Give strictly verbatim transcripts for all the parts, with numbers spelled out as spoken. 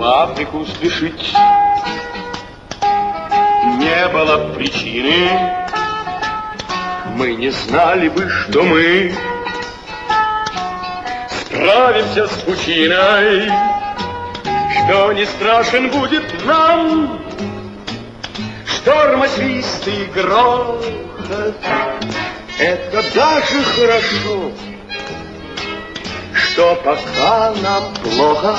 Африку спешить не было причины. Мы не знали бы, что мы справимся с пучиной, что не страшен будет нам шторма, свист и грохот. Это даже хорошо, что пока нам плохо.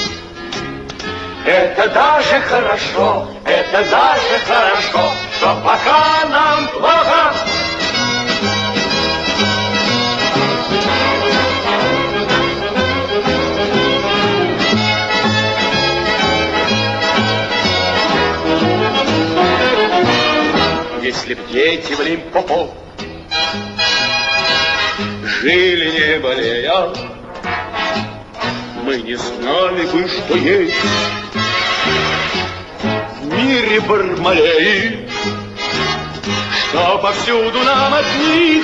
Это даже хорошо, это даже хорошо, что пока нам плохо. Если б дети в Лимпопо жили не болея, мы не знали бы, что есть в мире бармалеи, что повсюду нам от них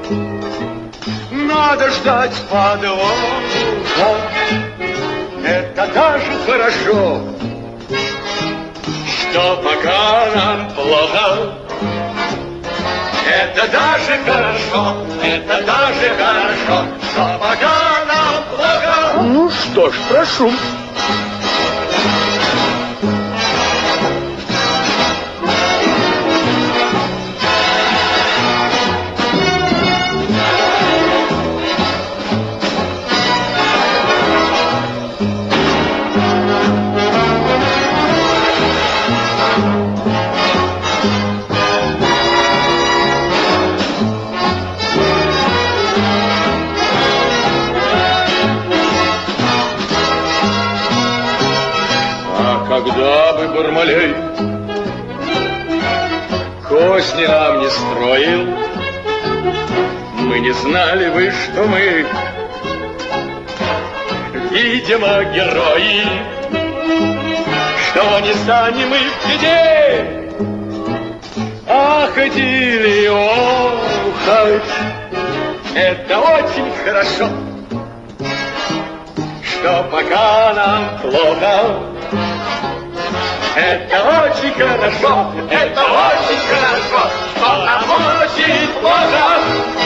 надо ждать подвоха. Это даже хорошо, что пока нам плохо. Это даже хорошо, это даже хорошо, что пока нам плохо. Ну что ж, прошу. Когда бы Бармалей козни нам не строил, мы не знали бы, что мы, видимо, герои, что не станем мы в беде, а ходили охать. Это очень хорошо, что пока нам плохо. Это очень хорошо, это очень хорошо, что нам очень плохо.